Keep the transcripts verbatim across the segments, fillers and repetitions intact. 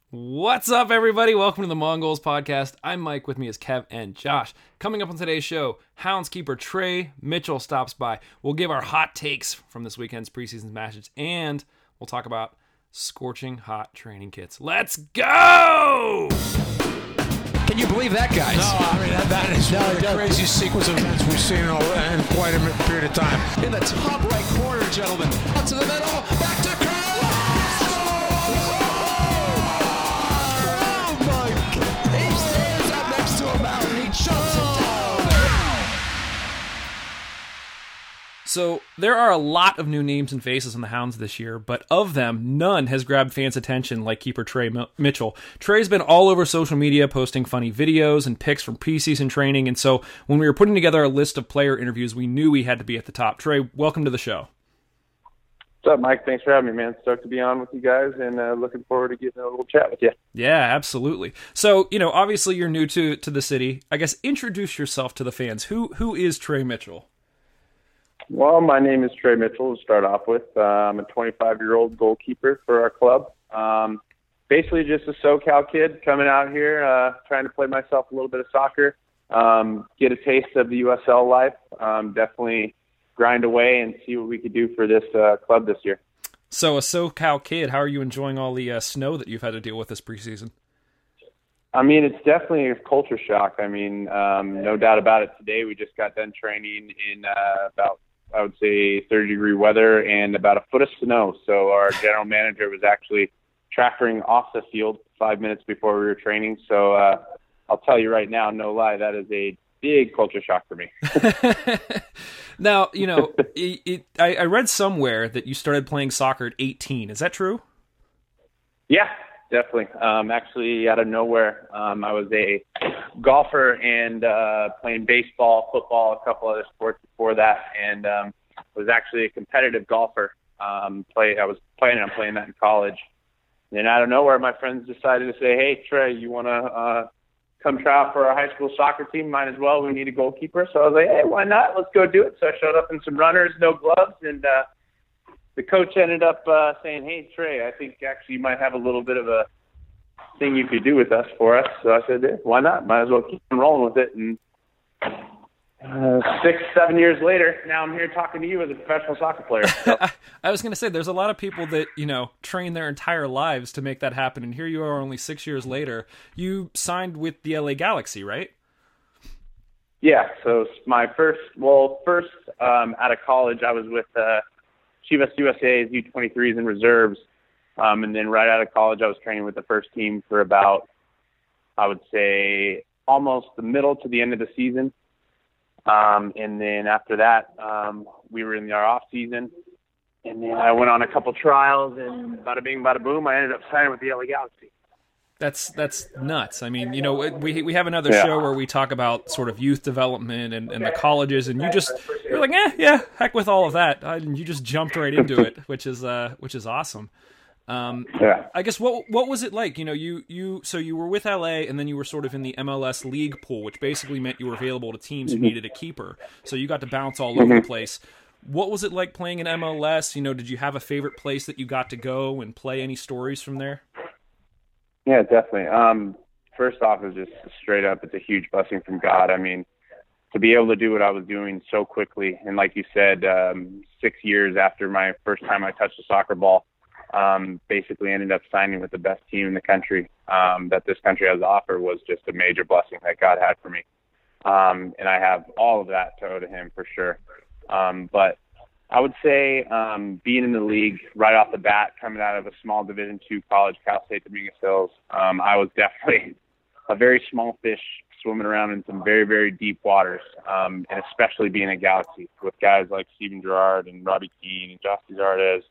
What's up, everybody? Welcome to the Mongols podcast. I'm Mike. With me is Kev and Josh. Coming up on today's show, Hounds keeper Trey Mitchell stops by. We'll give our hot takes from this weekend's preseason matches, and we'll talk about scorching hot training kits. Let's go! Can you believe that, guys? No, I mean, that, that is one of the craziest sequence of events we've seen in, a, in quite a period of time. In the top right corner, gentlemen. Up to the middle, back to Curl! Oh, my God. He stands up next to a mountain. He jumps it down. So, there are a lot of new names and faces on the Hounds this year, but of them, none has grabbed fans' attention like keeper Trey Mitchell. Trey's been all over social media posting funny videos and pics from preseason training, and so when we were putting together a list of player interviews, we knew he had to be at the top. Trey, welcome to the show. What's up, Mike? Thanks for having me, man. Stoked to be on with you guys, and uh, looking forward to getting a little chat with you. Yeah, absolutely. So, you know, obviously you're new to, to the city. I guess introduce yourself to the fans. Who Who is Trey Mitchell? Well, my name is Trey Mitchell to start off with. Uh, I'm a twenty-five-year-old goalkeeper for our club. Um, basically just a SoCal kid coming out here, uh, trying to play myself a little bit of soccer, um, get a taste of the U S L life, um, definitely grind away and see what we could do for this uh, club this year. So a SoCal kid, how are you enjoying all the uh, snow that you've had to deal with this preseason? I mean, it's definitely a culture shock. I mean, um, no doubt about it. Today we just got done training in uh, about I would say thirty degree weather and about a foot of snow. So our general manager was actually tractoring off the field five minutes before we were training. So uh, I'll tell you right now, no lie, that is a big culture shock for me. Now, you know, it, it, I, I read somewhere that you started playing soccer at eighteen. Is that true? Yeah, definitely. Um, actually, out of nowhere, um, I was a golfer and uh, playing baseball, football, a couple other sports before that, and um, was actually a competitive golfer. Um, play, I was planning on playing that in college. And out of nowhere, my friends decided to say, hey, Trey, you want to uh, come try out for our high school soccer team? Might as well. We need a goalkeeper. So I was like, hey, why not? Let's go do it. So I showed up in some runners, no gloves, and uh, the coach ended up uh, saying, hey, Trey, I think actually you might have a little bit of a thing you could do with us for us. So I said, yeah, why not? Might as well keep on rolling with it. And uh, six, seven years later, now I'm here talking to you as a professional soccer player. So. I was going to say, there's a lot of people that, you know, train their entire lives to make that happen. And here you are only six years later. You signed with the L A Galaxy, right? Yeah. So my first, well, first um, out of college, I was with uh, Chivas U S A's U twenty-threes and reserves. Um, and then right out of college, I was training with the first team for about, I would say, almost the middle to the end of the season. Um, and then after that, um, we were in our off season. And then I went on a couple trials, and bada bing, bada boom, I ended up signing with the L A Galaxy. That's that's nuts. I mean, you know, we we have another Yeah. show where we talk about sort of youth development and, and the colleges, and you just you're like, eh, yeah, heck with all of that, and you just jumped right into it, which is uh, which is awesome. Um, Yeah. I guess what what was it like? You know, you you so you were with L A, and then you were sort of in the M L S league pool, which basically meant you were available to teams who needed a keeper. So you got to bounce all over the place. What was it like playing in M L S? You know, did you have a favorite place that you got to go and play? Any stories from there? Yeah, definitely. Um, first off, it's just straight up, it's a huge blessing from God. I mean, to be able to do what I was doing so quickly, and like you said, um, six years after my first time I touched a soccer ball, um, basically ended up signing with the best team in the country um, that this country has to offer was just a major blessing that God had for me. Um, and I have all of that to owe to him for sure. Um, but I would say um, being in the league right off the bat, coming out of a small Division two college, Cal State Dominguez Hills, um, I was definitely a very small fish swimming around in some very, very deep waters, um, and especially being at Galaxy with guys like Steven Gerrard and Robbie Keane and Josh Zardes.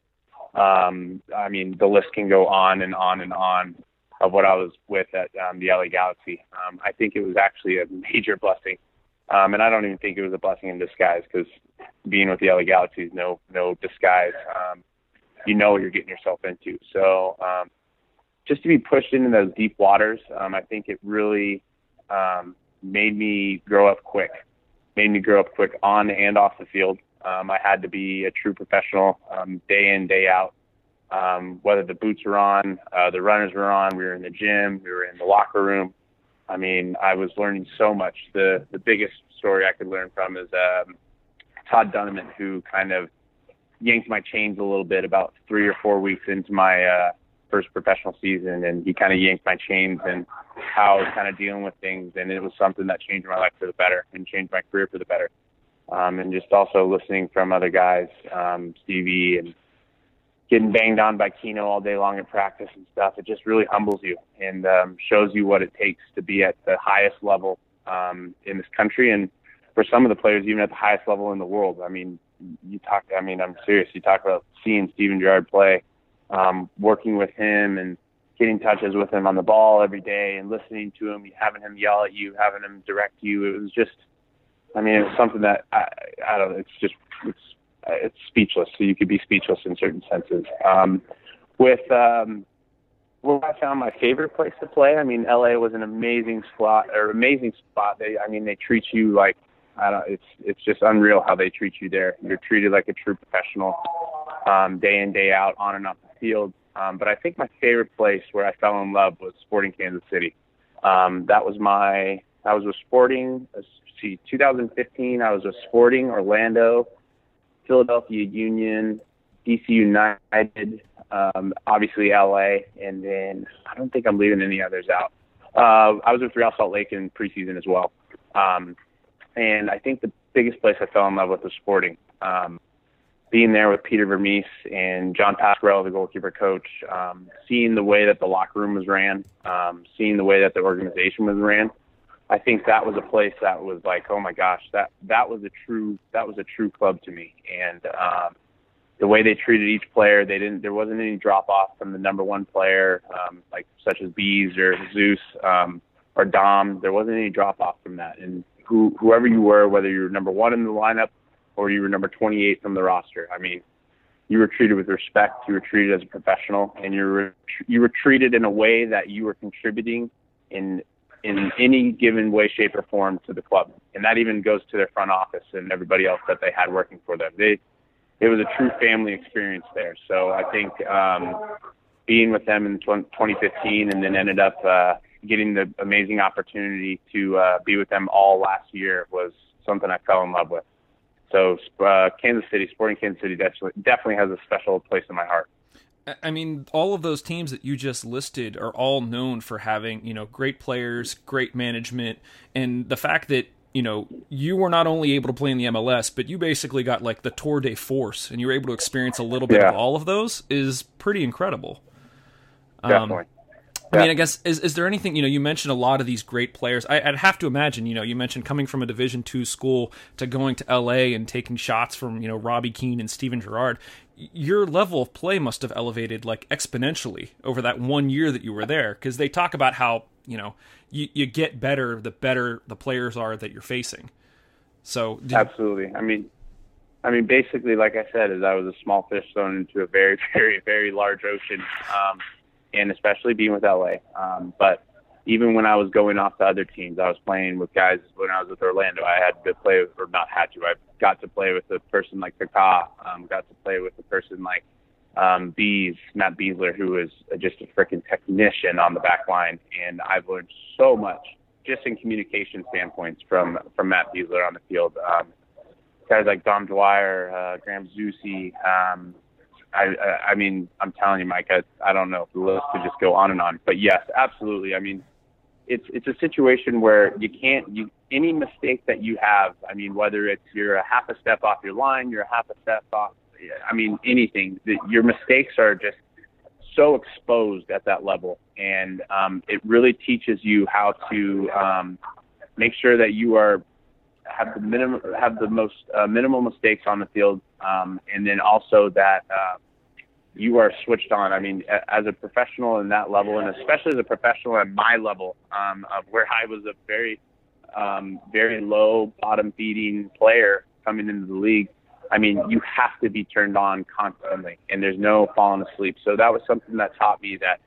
Um, I mean, the list can go on and on and on of what I was with at um, the L A Galaxy. Um, I think it was actually a major blessing. Um, and I don't even think it was a blessing in disguise because being with the L A Galaxy is no, no disguise. Um, you know what you're getting yourself into. So um, just to be pushed into those deep waters, um, I think it really um, made me grow up quick, made me grow up quick on and off the field. Um, I had to be a true professional um, day in, day out. Um, whether the boots were on, uh, the runners were on, we were in the gym, we were in the locker room. I mean, I was learning so much. The the biggest story I could learn from is um, Todd Dunneman, who kind of yanked my chains a little bit about three or four weeks into my uh, first professional season, and he kind of yanked my chains and how I was kind of dealing with things, and it was something that changed my life for the better and changed my career for the better. Um, and just also listening from other guys, um, Stevie, and getting banged on by Keno all day long in practice and stuff, it just really humbles you and um, shows you what it takes to be at the highest level um, in this country, and for some of the players, even at the highest level in the world. I mean, you talk, I mean, I'm serious. You talk about seeing Steven Gerrard play, um, working with him and getting touches with him on the ball every day and listening to him, having him yell at you, having him direct you. It was just, I mean, it was something that I, I don't know. It's just, it's, it's speechless. So you could be speechless in certain senses. Um, with, um, where I found my favorite place to play, I mean, L A was an amazing spot or amazing spot. They, I mean, they treat you like, I don't, it's, it's just unreal how they treat you there. You're treated like a true professional, um, day in, day out, on and off the field. Um, but I think my favorite place where I fell in love was Sporting Kansas City. Um, that was my, I was with Sporting, let's see, two thousand fifteen, I was with Sporting, Orlando, Philadelphia Union, D C United, um, obviously L A, and then I don't think I'm leaving any others out. Uh, I was with Real Salt Lake in preseason as well. Um, and I think the biggest place I fell in love with was Sporting. Um, being there with Peter Vermees and John Pasquarello, the goalkeeper coach, um, seeing the way that the locker room was ran, um, seeing the way that the organization was ran, I think that was a place that was like, oh my gosh, that, that was a true, that was a true club to me. And, um, the way they treated each player, they didn't, there wasn't any drop off from the number one player, um, like such as Bees or Zeus, um, or Dom. There wasn't any drop off from that. And who, whoever you were, whether you were number one in the lineup or you were number twenty-eight from the roster, I mean, you were treated with respect. You were treated as a professional, and you were, you were treated in a way that you were contributing in, in any given way, shape, or form to the club. And that even goes to their front office and everybody else that they had working for them. They, it was a true family experience there. So I think um, being with them in twenty fifteen and then ended up uh, getting the amazing opportunity to uh, be with them all last year was something I fell in love with. So uh, Kansas City, Sporting Kansas City definitely, definitely has a special place in my heart. I mean, all of those teams that you just listed are all known for having, you know, great players, great management, and the fact that, you know, you were not only able to play in the M L S, but you basically got like the Tour de Force, and you were able to experience a little bit yeah. of all of those is pretty incredible. Definitely. Um, I mean, I guess, is is there anything, you know, you mentioned a lot of these great players. I, I'd have to imagine, you know, you mentioned coming from a Division two school to going to L A and taking shots from, you know, Robbie Keane and Steven Gerrard. Your level of play must have elevated like exponentially over that one year that you were there, because they talk about how, you know, you, you get better the better the players are that you're facing. So did absolutely. I mean, I mean, basically, like I said, is I was a small fish thrown into a very, very, very large ocean, um, and especially being with L A. Um, but even when I was going off to other teams, I was playing with guys. When I was with Orlando, I had to play with, or not had to, I got to play with a person like Kaká, um, got to play with a person like um, Bees, Matt Beasler, who is just a freaking technician on the back line. And I've learned so much just in communication standpoints from, from Matt Beasler on the field. Um, guys like Dom Dwyer, uh, Graham Zusi, um, I, I, I mean, I'm telling you, Mike, I, I don't know if the list could just go on and on, but yes, absolutely. I mean, it's, it's a situation where you can't, you, any mistake that you have, I mean, whether it's you're a half a step off your line, you're a half a step off, I mean, anything, the, your mistakes are just so exposed at that level. And um, it really teaches you how to um, make sure that you are, have the minimum, have the most uh, minimal mistakes on the field, um, and then also that uh, you are switched on. I mean, as a professional in that level, and especially as a professional at my level, um, of where I was a very, um, very low bottom feeding player coming into the league. I mean, you have to be turned on constantly, and there's no falling asleep. So that was something that taught me that.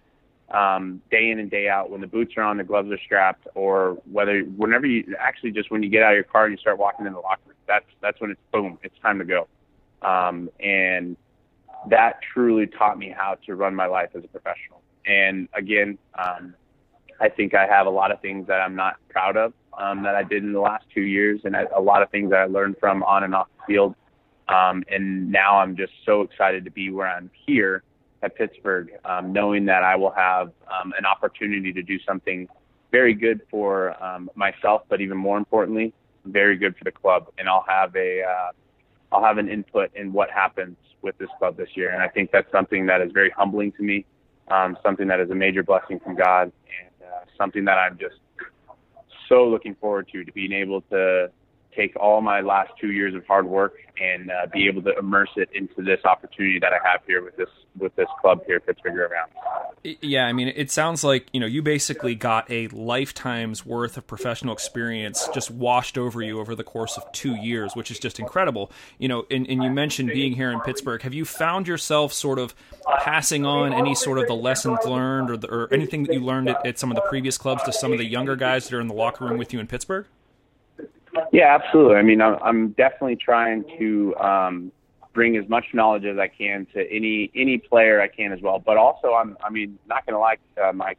Um, day in and day out, when the boots are on, the gloves are strapped, or whether whenever you actually just when you get out of your car and you start walking in the locker room, that's that's when it's boom, it's time to go. Um, and that truly taught me how to run my life as a professional. And again, um, I think I have a lot of things that I'm not proud of um, that I did in the last two years, and a lot of things that I learned from on and off the field. Um, and now I'm just so excited to be where I'm here at Pittsburgh, um, knowing that I will have um, an opportunity to do something very good for um, myself, but even more importantly, very good for the club. And I'll have a, uh, I'll have an input in what happens with this club this year. And I think that's something that is very humbling to me, um, something that is a major blessing from God, and uh, something that I'm just so looking forward to, to being able to take all my last two years of hard work and uh, be able to immerse it into this opportunity that I have here with this with this club here at Pittsburgh Riverhounds. Yeah, I mean, it sounds like, you know, you basically got a lifetime's worth of professional experience just washed over you over the course of two years, which is just incredible. You know, and, and you mentioned being here in Pittsburgh. Have you found yourself sort of passing on any sort of the lessons learned or, the, or anything that you learned at, at some of the previous clubs to some of the younger guys that are in the locker room with you in Pittsburgh? Yeah, absolutely. I mean, I'm, I'm definitely trying to um, bring as much knowledge as I can to any any player I can as well. But also, I'm, I mean, not going to lie, uh, Mike,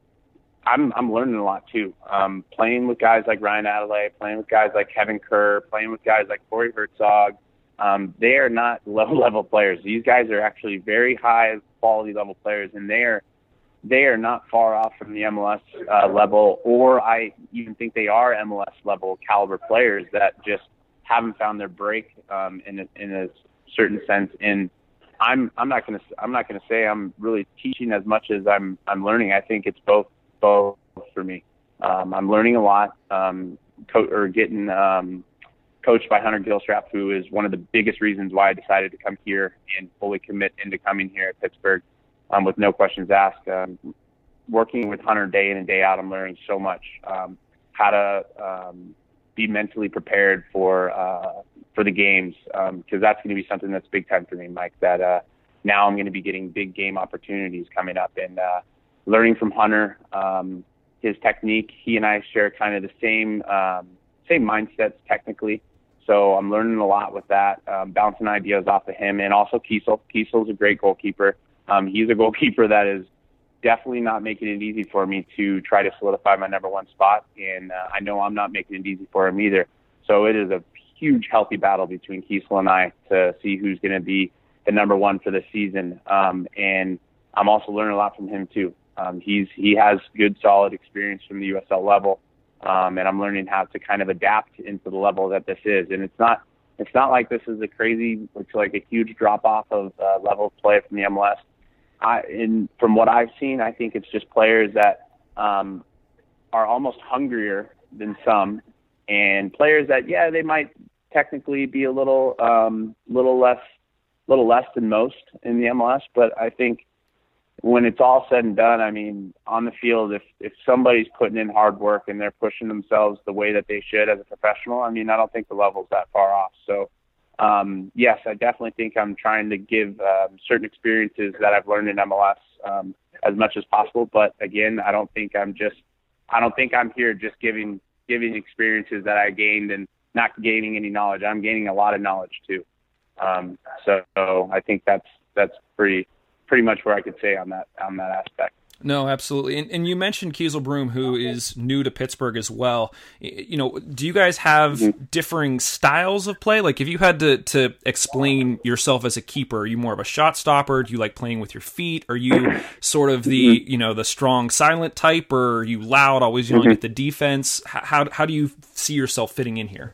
I'm I'm learning a lot too. Um, playing with guys like Ryan Adelaide, playing with guys like Kevin Kerr, playing with guys like Corey Herzog. Um, they are not low-level players. These guys are actually very high-quality level players, and they are they are not far off from the M L S uh, level, or I even think they are M L S level caliber players that just haven't found their break um, in a, in a certain sense. And I'm I'm not gonna I'm not gonna say I'm really teaching as much as I'm I'm learning. I think it's both both for me. Um, I'm learning a lot, um, co- or getting um, coached by Hunter Gilstrap, who is one of the biggest reasons why I decided to come here and fully commit into coming here at Pittsburgh. Um, with no questions asked. Um, working with Hunter day in and day out, I'm learning so much. Um, how to um, be mentally prepared for uh, for the games, because um, that's going to be something that's big time for me, Mike. That uh, now I'm going to be getting big game opportunities coming up, and uh, learning from Hunter, um, his technique. He and I share kind of the same um, same mindsets technically. So I'm learning a lot with that, um, bouncing ideas off of him, and also Kiesel. Kiesel's a great goalkeeper. Um, he's a goalkeeper that is definitely not making it easy for me to try to solidify my number one spot, and uh, I know I'm not making it easy for him either. So it is a huge, healthy battle between Kiesel and I to see who's going to be the number one for the season. Um, and I'm also learning a lot from him too. Um, he's he has good, solid experience from the U S L level, um, and I'm learning how to kind of adapt into the level that this is. And it's not it's not like this is a crazy, it's like a huge drop off of uh, level of play from the M L S. I, in, from what I've seen, I think it's just players that um, are almost hungrier than some, and players that, yeah, they might technically be a little, um, little less, little less than most in the M L S. But I think when it's all said and done, I mean, on the field, if if somebody's putting in hard work and they're pushing themselves the way that they should as a professional, I mean, I don't think the level's that far off. So. Um, yes, I definitely think I'm trying to give um, certain experiences that I've learned in M L S um, as much as possible. But again, I don't think I'm just, I don't think I'm here just giving giving experiences that I gained and not gaining any knowledge. I'm gaining a lot of knowledge too. Um, so, so I think that's that's pretty pretty much where I could say on that on that aspect. No, absolutely. And, and you mentioned Kiesel Broom, who is new to Pittsburgh as well. You know, do you guys have mm-hmm. differing styles of play? Like, if you had to, to explain yourself as a keeper, are you more of a shot stopper? Do you like playing with your feet? Are you sort of the, mm-hmm. you know, the strong, silent type, or are you loud, always yelling mm-hmm. at the defense? How, how do you see yourself fitting in here?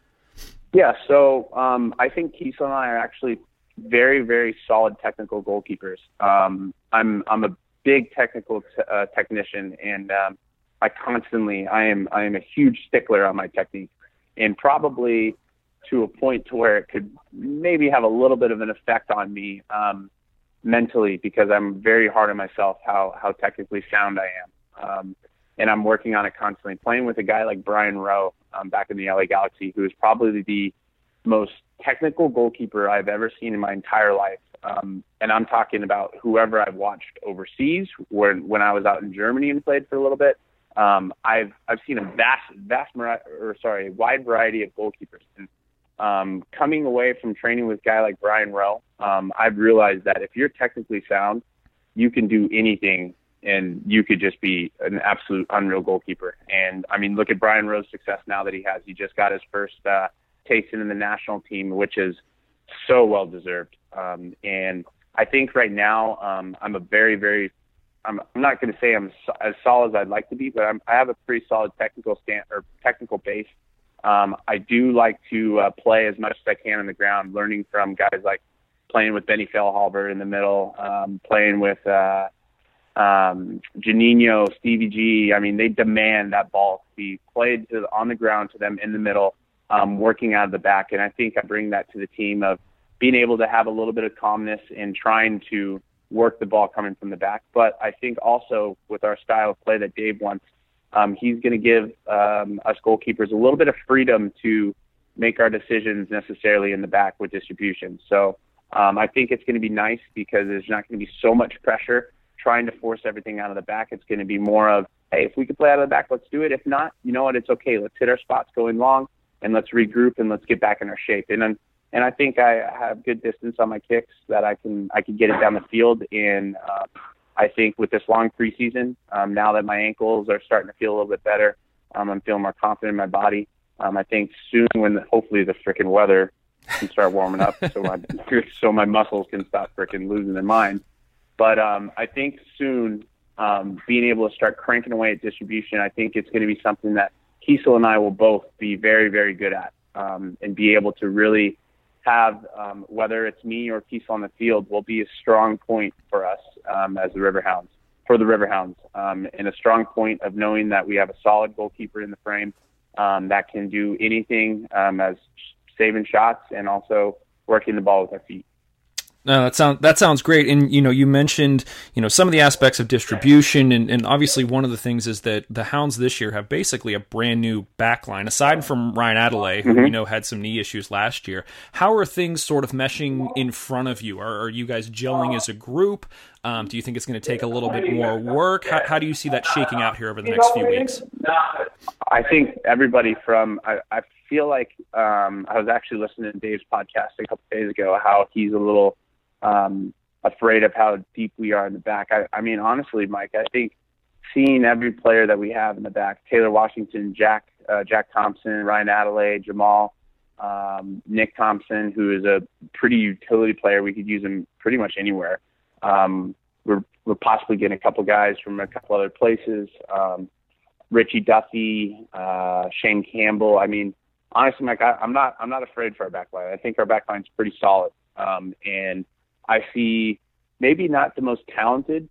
Yeah, so um, I think Kiesel and I are actually very, very solid technical goalkeepers. Um, I'm I'm a big technical t- uh, technician, and um, I constantly, I am, I am a huge stickler on my technique, and probably to a point to where it could maybe have a little bit of an effect on me um, mentally, because I'm very hard on myself how how technically sound I am, um, and I'm working on it constantly. Playing with a guy like Brian Rowe um, back in the L A Galaxy, who is probably the most technical goalkeeper I've ever seen in my entire life. Um, and I'm talking about whoever I've watched overseas, when when I was out in Germany and played for a little bit. Um, I've I've seen a vast vast or sorry, a wide variety of goalkeepers. And um, coming away from training with a guy like Brian Rowe, um, I've realized that if you're technically sound, you can do anything, and you could just be an absolute unreal goalkeeper. And I mean, look at Brian Rowe's success now that he has. He just got his first uh, taste in the national team, which is so well deserved. Um, and I think right now um, I'm a very, very, I'm, I'm not going to say I'm so, as solid as I'd like to be, but I'm, I have a pretty solid technical stand or technical base. Um, I do like to uh, play as much as I can on the ground, learning from guys like playing with Benny Fellhalber in the middle, um, playing with uh, um, Janino, Stevie G. I mean, they demand that ball to be played to, on the ground to them in the middle, um, working out of the back. And I think I bring that to the team of being able to have a little bit of calmness and trying to work the ball coming from the back. But I think also with our style of play that Dave wants, um, he's going to give um, us goalkeepers a little bit of freedom to make our decisions necessarily in the back with distribution. So um, I think it's going to be nice because there's not going to be so much pressure trying to force everything out of the back. It's going to be more of, hey, if we can play out of the back, let's do it. If not, you know what, it's okay. Let's hit our spots going long and let's regroup and let's get back in our shape. And then, and I think I have good distance on my kicks that I can I can get it down the field. And uh, I think with this long preseason, um, now that my ankles are starting to feel a little bit better, um, I'm feeling more confident in my body. Um, I think soon when the, hopefully the frickin' weather can start warming up, so my so my muscles can stop frickin' losing their mind. But um, I think soon um, being able to start cranking away at distribution, I think it's going to be something that Kiesel and I will both be very, very good at, um, and be able to really have, um, whether it's me or Kiesel on the field, will be a strong point for us um, as the Riverhounds, for the Riverhounds, um, and a strong point of knowing that we have a solid goalkeeper in the frame um, that can do anything um, as saving shots and also working the ball with our feet. No, that sounds that sounds great. And you know, you mentioned you know some of the aspects of distribution, and, and obviously one of the things is that the Hounds this year have basically a brand new back line, aside from Ryan Adelaide, who Mm-hmm. we know had some knee issues last year. How are things sort of meshing in front of you? Are, are you guys gelling as a group? Um, do you think it's going to take a little bit more work? How, how do you see that shaking out here over the next few weeks? I think everybody from I, I feel like um, I was actually listening to Dave's podcast a couple days ago, how he's a little Um, afraid of how deep we are in the back. I, I mean, honestly, Mike, I think seeing every player that we have in the back, Taylor Washington, Jack, uh, Jack Thompson, Ryan Adelaide, Jamal, um, Nick Thompson, who is a pretty utility player. We could use him pretty much anywhere. Um, we're, we're possibly getting a couple guys from a couple other places. Um, Richie Duffy, uh, Shane Campbell. I mean, honestly, Mike, I, I'm not, I'm not afraid for our back line. I think our back line's pretty solid. Um, and I see maybe not the most talented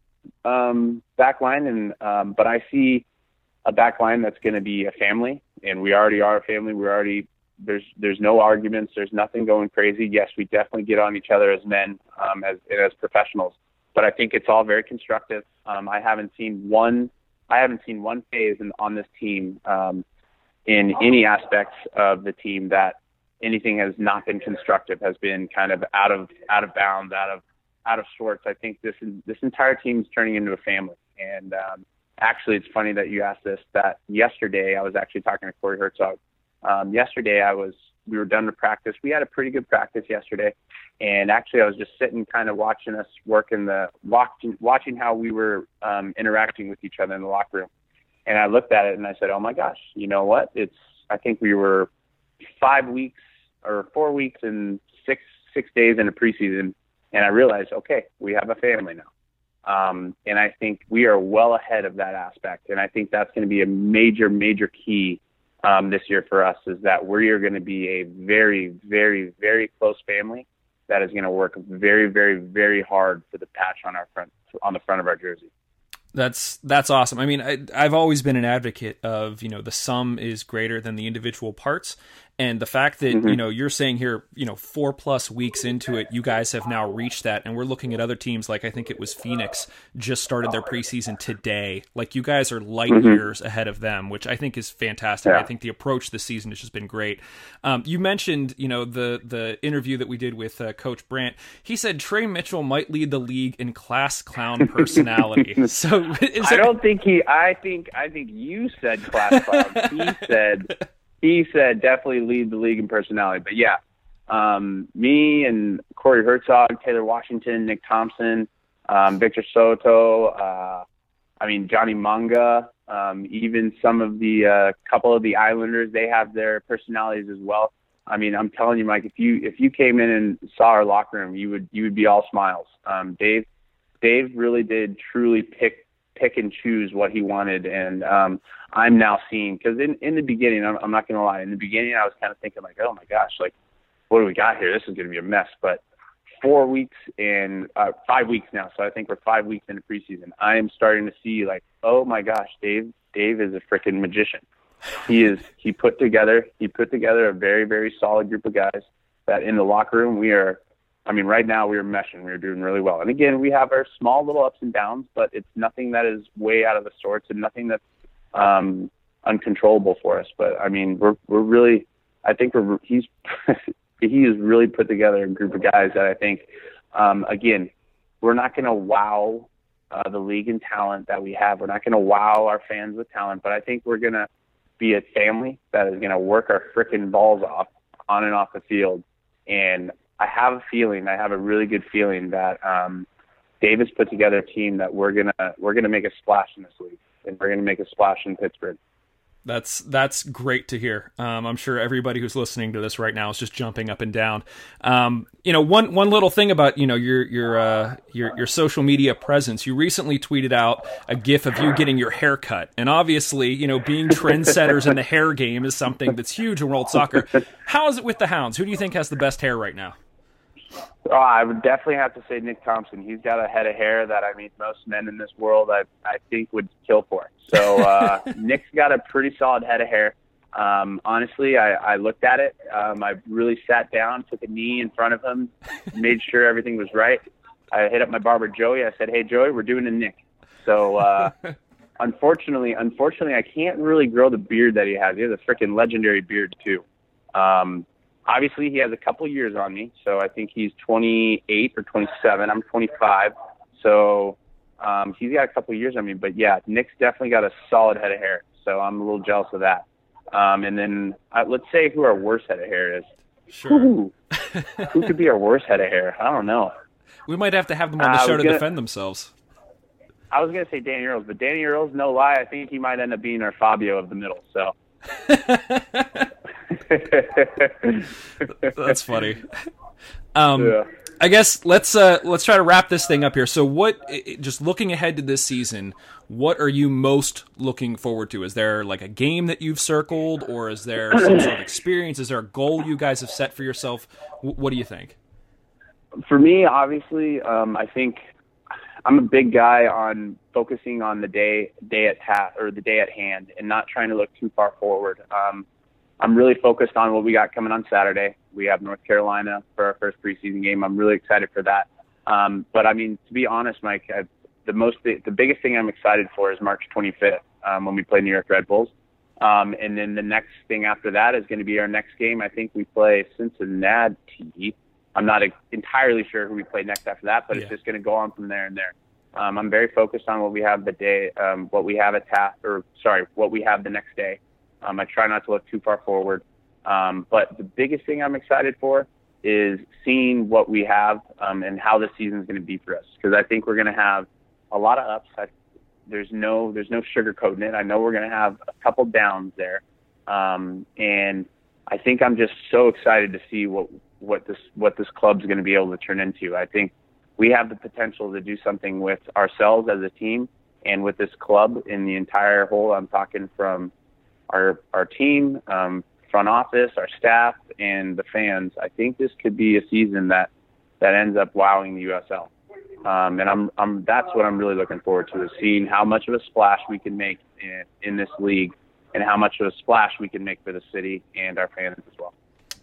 um, back line, and um, but I see a back line that's going to be a family, and we already are a family. We're already there's there's no arguments. There's nothing going crazy. Yes, we definitely get on each other as men, um, as as professionals, but I think it's all very constructive. Um, I haven't seen one I haven't seen one phase in, on this team um, in any aspects of the team that anything has not been constructive, has been kind of out of out of bounds, out of out of sorts. I think this this entire team is turning into a family. And um, actually, it's funny that you asked this. That yesterday, I was actually talking to Corey Herzog. Um, yesterday, I was we were done to practice. We had a pretty good practice yesterday, and actually, I was just sitting, kind of watching us work in the watching watching how we were um, interacting with each other in the locker room. And I looked at it and I said, "Oh my gosh, you know what? It's I think we were five weeks." or four weeks and six six days into preseason, and I realized, okay, we have a family now. Um, and I think we are well ahead of that aspect, and I think that's going to be a major, major key um, this year for us, is that we are going to be a very, very, very close family that is going to work very, very, very hard for the patch on our front on the front of our jersey. That's that's awesome. I mean, I, I've always been an advocate of, you know, the sum is greater than the individual parts. And the fact that, mm-hmm. you know, you're saying here, you know, four plus weeks into it, you guys have now reached that. And we're looking at other teams like I think it was Phoenix just started their preseason today. Like you guys are light mm-hmm. years ahead of them, which I think is fantastic. Yeah. I think the approach this season has just been great. Um, you mentioned, you know, the the interview that we did with uh, Coach Brandt. He said Trey Mitchell might lead the league in class clown personality. So is I don't think he. I think I think you said class clown. He said he said definitely lead the league in personality. But yeah, um, me and Corey Herzog, Taylor Washington, Nick Thompson, um, Victor Soto, uh, I mean, Johnny Munga, um, even some of the uh, couple of the Islanders, they have their personalities as well. I mean, I'm telling you, Mike, if you if you came in and saw our locker room, you would you would be all smiles. Um, Dave Dave really did truly pick pick and choose what he wanted, and um, I'm now seeing, because in, in the beginning, I'm, I'm not going to lie, in the beginning I was kind of thinking like, oh my gosh, like what do we got here? This is going to be a mess. But four weeks and uh, five weeks now, so I think we're five weeks into preseason. I am starting to see like, oh my gosh, Dave Dave is a freaking magician. He is. He put together. He put together a very, very solid group of guys that in the locker room we are. I mean, right now we are meshing. We are doing really well. And again, we have our small little ups and downs, but it's nothing that is way out of the sorts and nothing that's um, uncontrollable for us. But I mean, we're we're really. I think we're. He's he has really put together a group of guys that I think. Um, again, we're not going to wow uh, the league in talent that we have. We're not going to wow our fans with talent, but I think we're going to be a family that is going to work our frickin' balls off on and off the field. And I have a feeling, I have a really good feeling that um, Davis put together a team that we're going to, we're going to make a splash in this league, and we're going to make a splash in Pittsburgh. That's that's great to hear. Um, I'm sure everybody who's listening to this right now is just jumping up and down. Um, you know, one one little thing about you know your your uh, your your social media presence. You recently tweeted out a GIF of you getting your hair cut, and obviously, you know, being trendsetters in the hair game is something that's huge in world soccer. How is it with the Hounds? Who do you think has the best hair right now? Oh, I would definitely have to say Nick Thompson. He's got a head of hair that, I mean, most men in this world, I, I think, would kill for. So uh, Nick's got a pretty solid head of hair. Um, honestly, I, I looked at it. Um, I really sat down, took a knee in front of him, made sure everything was right. I hit up my barber, Joey. I said, hey, Joey, we're doing a Nick. So uh, unfortunately, unfortunately, I can't really grow the beard that he has. He has a freaking legendary beard, too. Um Obviously, he has a couple years on me, so I think he's twenty-eight or twenty-seven. I'm twenty-five, so um, he's got a couple years on me. But, yeah, Nick's definitely got a solid head of hair, so I'm a little jealous of that. Um, and then uh, let's say who our worst head of hair is. Sure. Who, who could be our worst head of hair? I don't know. We might have to have them on the uh, show to gonna, defend themselves. I was going to say Danny Earls, but Danny Earls, no lie, I think he might end up being our Fabio of the middle, so. That's funny. Um, yeah. I guess let's uh, let's try to wrap this thing up here. So, what? Just looking ahead to this season, what are you most looking forward to? Is there like a game that you've circled, or is there some sort of experience? Is there a goal you guys have set for yourself? W- what do you think? For me, obviously, um, I think I'm a big guy on focusing on the day day at ha- or the day at hand, and not trying to look too far forward. Um, I'm really focused on what we got coming on Saturday. We have North Carolina for our first preseason game. I'm really excited for that. Um, but I mean, to be honest, Mike, I, the most, the, the biggest thing I'm excited for is March twenty-fifth um, when we play New York Red Bulls. Um, and then the next thing after that is going to be our next game. I think we play Cincinnati. I'm not a, entirely sure who we play next after that, but yeah. It's just going to go on from there and there. Um, I'm very focused on what we have the day, um, what we have at ta- or sorry, what we have the next day. Um, I try not to look too far forward. Um, but the biggest thing I'm excited for is seeing what we have um, and how the season is going to be for us. Because I think we're going to have a lot of ups. I, there's no there's no sugarcoating it. I know we're going to have a couple downs there. Um, and I think I'm just so excited to see what, what this what this club's going to be able to turn into. I think we have the potential to do something with ourselves as a team and with this club in the entire whole. I'm talking from our our team, um, front office, our staff, and the fans. I think this could be a season that, that ends up wowing the U S L. Um, and I'm I'm that's what I'm really looking forward to, is seeing how much of a splash we can make in, in this league, and how much of a splash we can make for the city and our fans as well.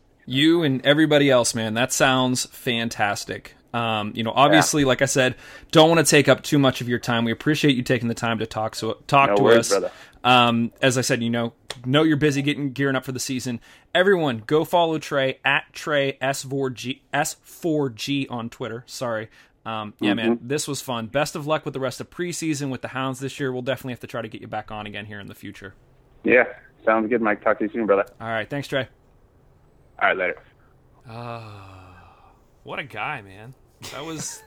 You and everybody else, man, that sounds fantastic. Um, you know, obviously, yeah. like I said, don't want to take up too much of your time. We appreciate you taking the time to talk so talk no to worries, us. Brother. Um, as I said, you know, know you're busy getting gearing up for the season. Everyone, go follow Trey at Trey S four G S four G on Twitter. Sorry. Um, yeah, mm-hmm. man, this was fun. Best of luck with the rest of preseason with the Hounds this year. We'll definitely have to try to get you back on again here in the future. Yeah, Sounds good, Mike. Talk to you soon, brother. All right. Thanks, Trey. All right, later. Uh, what a guy, man. That was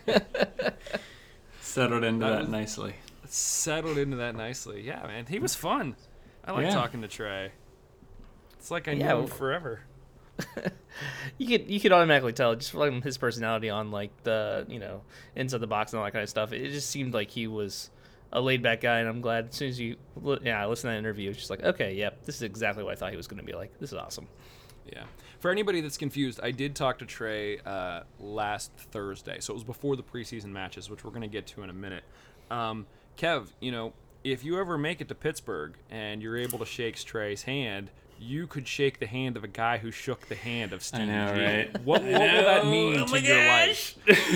settled into that, that was, nicely. Settled into that nicely. Yeah, man. He was fun. I like yeah. talking to Trey. It's like I knew Yeah, him forever. you could you could automatically tell just from his personality on like the you know inside the box and all that kind of stuff. It just seemed like he was a laid back guy, and I'm glad as soon as you yeah I listened to that interview, it's just like okay, yep, this is exactly what I thought he was going to be like. This is awesome. Yeah. For anybody that's confused, I did talk to Trey uh, last Thursday, so it was before the preseason matches, which we're going to get to in a minute. Um, Kev, you know, if you ever make it to Pittsburgh and you're able to shake Trey's hand, you could shake the hand of a guy who shook the hand of Steve I know, G. right? What, what will that mean Oh to my your gosh.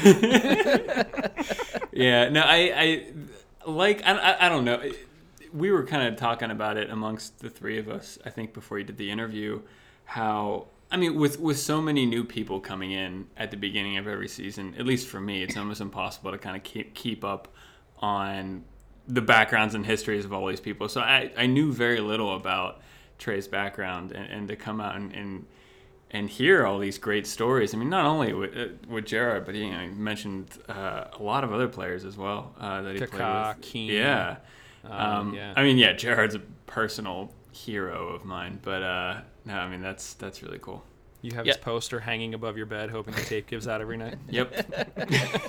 life? Yeah, no, I, I like, I, I, I don't know. We were kind of talking about it amongst the three of us, I think, before you did the interview, how, I mean, with, with so many new people coming in at the beginning of every season, at least for me, it's almost impossible to kind of keep, keep up on the backgrounds and histories of all these people. So I, I knew very little about Trey's background, and, and to come out and, and and hear all these great stories. I mean, not only with, uh, with Gerard, but you know, he mentioned uh, a lot of other players as well uh, that he Kaká, played with. Keane. Yeah. Um, Um, yeah. I mean, yeah, Gerard's a personal hero of mine, but uh, no, I mean that's that's really cool. You have Yeah. his poster hanging above your bed, hoping the tape gives out every night. Yep.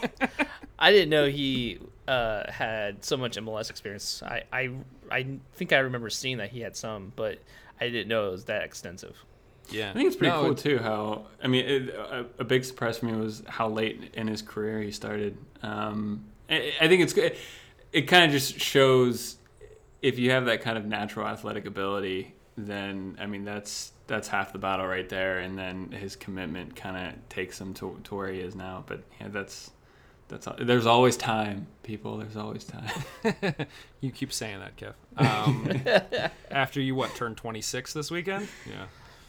I didn't know he uh, had so much M L S experience. I, I I think I remember seeing that he had some, but I didn't know it was that extensive. Yeah, I think it's pretty No, cool it- too. How I mean, it, a, a big surprise for me was how late in his career he started. Um, I, I think it's good. It kind of just shows if you have that kind of natural athletic ability, then I mean that's that's half the battle right there. And then his commitment kind of takes him to to where he is now. But yeah, that's that's there's always time, people. There's always time. You keep saying that, Kev. Um, after you what turned twenty-six this weekend? Yeah.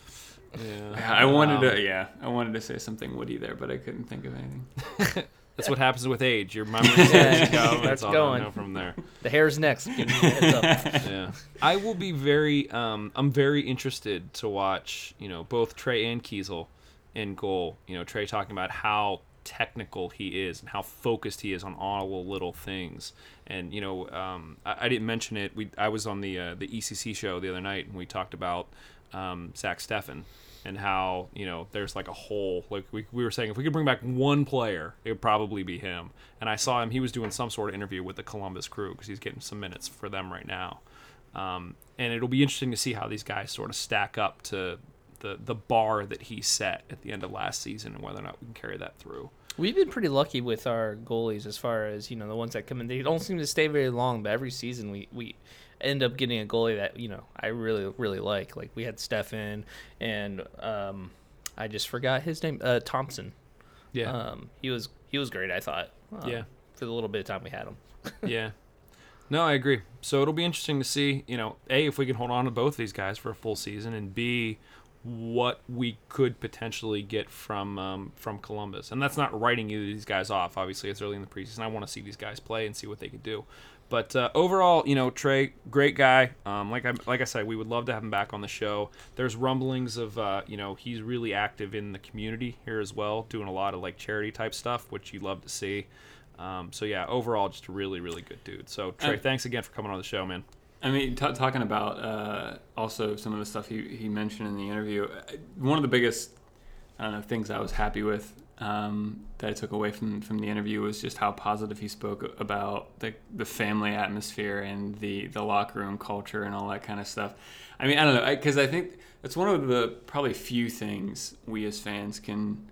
Yeah. I wanted Um, to yeah, I wanted to say something witty there, but I couldn't think of anything. That's what happens with age. Your memory starts to go. That's That's all going. I know from there. The hair's next. Give me a heads up. Yeah. I will be very. Um, I'm very interested to watch. You know, both Trey and Kiesel in goal. You know, Trey talking about how technical he is and how focused he is on all the little things. And you know, um, I, I didn't mention it. We I was on the uh, the E C C show the other night, and we talked about um, Zach Steffen. And how, you know, there's like a hole. Like we, we were saying, if we could bring back one player, it would probably be him. And I saw him, he was doing some sort of interview with the Columbus Crew because he's getting some minutes for them right now. Um, and it'll be interesting to see how these guys sort of stack up to the, the bar that he set at the end of last season and whether or not we can carry that through. We've been pretty lucky with our goalies as far as, you know, the ones that come in. They don't seem to stay very long, but every season we, we end up getting a goalie that, you know, I really, really like. Like, we had Steffen, and um, I just forgot his name, uh, Thompson. Yeah. Um, he was he was great, I thought. Um, Yeah. For the little bit of time we had him. Yeah. No, I agree. So it'll be interesting to see, you know, A, if we can hold on to both these guys for a full season, and B, what we could potentially get from um, from Columbus. And that's not writing either of these guys off. Obviously, it's early in the preseason. I want to see these guys play and see what they could do. But uh, overall, you know, Trey, great guy. Um, like I like I said, we would love to have him back on the show. There's rumblings of, uh, you know, he's really active in the community here as well, doing a lot of like charity type stuff, which you love to see. Um, so yeah, overall, just a really, really good dude. So Trey, Uh, thanks again for coming on the show, man. I mean, t- talking about uh, also some of the stuff he, he mentioned in the interview, one of the biggest I don't know, things I was happy with um, that I took away from, from the interview was just how positive he spoke about the the family atmosphere and the, the locker room culture and all that kind of stuff. I mean, I don't know, because I, I think that's one of the probably few things we as fans can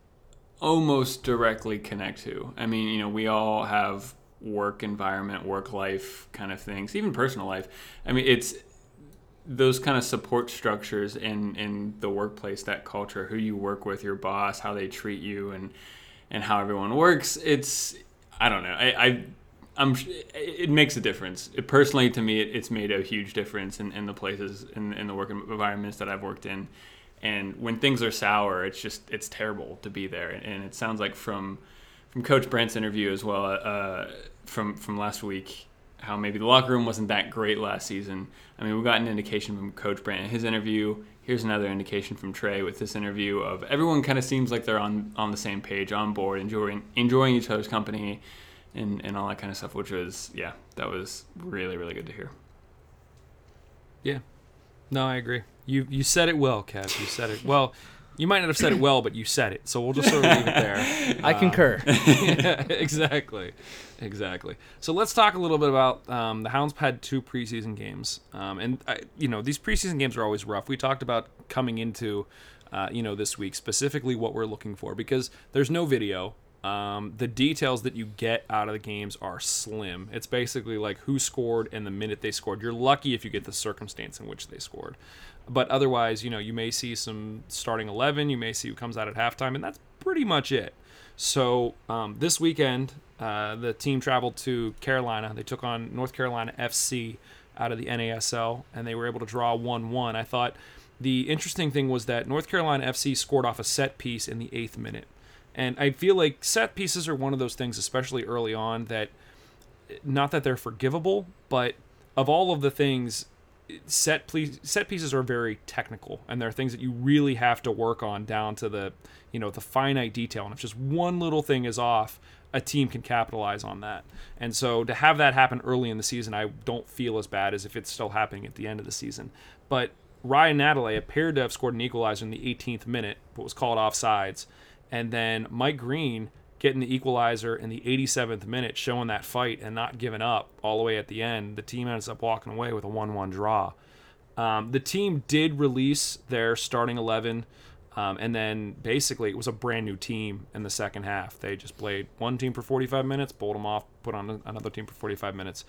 almost directly connect to. I mean, you know, we all have work environment, work life kind of things, even personal life. I mean, it's those kind of support structures in, in the workplace, that culture, who you work with, your boss, how they treat you, and and how everyone works. It's, I don't know, I, I I'm it makes a difference. It, personally, to me, it, it's made a huge difference in, in the places, in, in the work environments that I've worked in. And when things are sour, it's just, it's terrible to be there. And it sounds like from from Coach Brent's interview as well, uh, from from last week, how maybe the locker room wasn't that great last season. I mean, we got an indication from Coach Brandt in his interview. Here's another indication from Trey with this interview of everyone kind of seems like they're on, on the same page, on board, enjoying enjoying each other's company and, and all that kind of stuff, which was, yeah, that was really, really good to hear. Yeah. No, I agree. You you said it well, Kev. You said it well. You might not have said it well, but you said it. So we'll just sort of leave it there. I concur. Yeah, exactly. Exactly. So let's talk a little bit about um, the Hounds had two preseason games. Um, and, I, you know, these preseason games are always rough. We talked about coming into, uh, you know, this week, specifically what we're looking for, because there's no video. Um, the details that you get out of the games are slim. It's basically like who scored and the minute they scored. You're lucky if you get the circumstance in which they scored. But otherwise, you know, you may see some starting eleven. You may see who comes out at halftime, and that's pretty much it. So um, this weekend, uh, the team traveled to Carolina. They took on North Carolina F C out of the N A S L, and they were able to draw one one. I thought the interesting thing was that North Carolina F C scored off a set piece in the eighth minute. And I feel like set pieces are one of those things, especially early on, that not that they're forgivable, but of all of the things, set ple- set pieces are very technical, and they're things that you really have to work on down to the, you know, the finite detail. And if just one little thing is off, a team can capitalize on that. And so to have that happen early in the season, I don't feel as bad as if it's still happening at the end of the season. But Ryan Nadale appeared to have scored an equalizer in the eighteenth minute, but was called offsides. And then Mike Green getting the equalizer in the eighty-seventh minute, showing that fight and not giving up all the way at the end. The team ends up walking away with a one one draw. Um, the team did release their starting eleven, um, and then basically it was a brand new team in the second half. They just played one team for forty-five minutes, pulled them off, put on another team for forty-five minutes.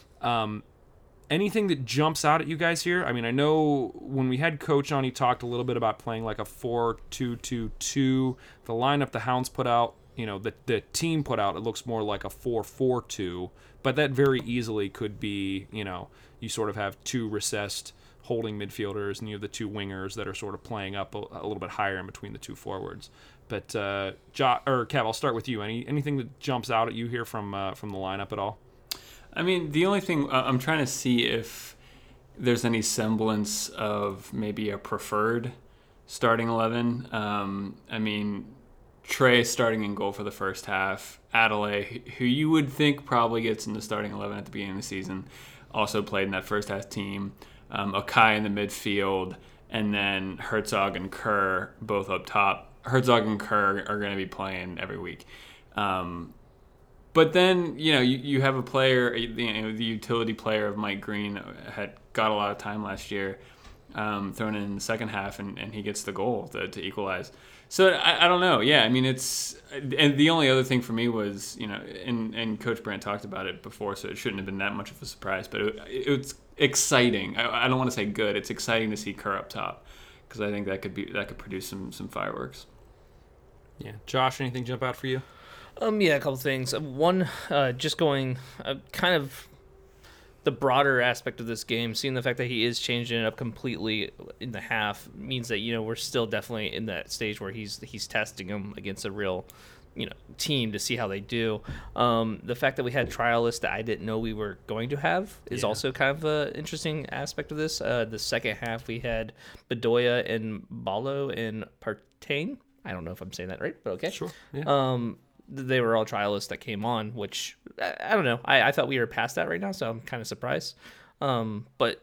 Um, anything that jumps out at you guys here? I mean, I know when we had Coach on, he talked a little bit about playing like a four two two two. The lineup the Hounds put out, you know, the the team put out, it looks more like a four four two, but that very easily could be, you know, you sort of have two recessed holding midfielders, and you have the two wingers that are sort of playing up a, a little bit higher in between the two forwards. But uh, jo- or Kev, I'll start with you. Any anything that jumps out at you here from uh, from the lineup at all? I mean, the only thing uh, I'm trying to see if there's any semblance of maybe a preferred starting eleven. Um, I mean, Trey starting in goal for the first half. Adelaide, who you would think probably gets in the starting eleven at the beginning of the season, also played in that first half team. Um, Okai in the midfield, and then Herzog and Kerr both up top. Herzog and Kerr are going to be playing every week. Um, But then, you know, you, you have a player, you know, the utility player of Mike Green had got a lot of time last year, um, thrown in, in the second half, and, and he gets the goal to, to equalize. So I, I don't know. Yeah, I mean, it's and the only other thing for me was, you know, and, and Coach Brandt talked about it before, so it shouldn't have been that much of a surprise. But it, it's exciting. I, I don't want to say good. It's exciting to see Kerr up top because I think that could be that could produce some some fireworks. Yeah, Josh, anything jump out for you? Um, yeah, a couple things. One, uh, just going uh, kind of the broader aspect of this game, seeing the fact that he is changing it up completely in the half means that, you know, we're still definitely in that stage where he's he's testing them against a real, you know, team to see how they do. Um, the fact that we had trialists that I didn't know we were going to have is Yeah. also kind of an interesting aspect of this. Uh, the second half, we had Bedoya and Balo and Partain. I don't know if I'm saying that right, but okay. Sure. Yeah. Um, they were all trialists that came on, which I, I don't know. I, I thought we were past that right now, so I'm kind of surprised. Um, but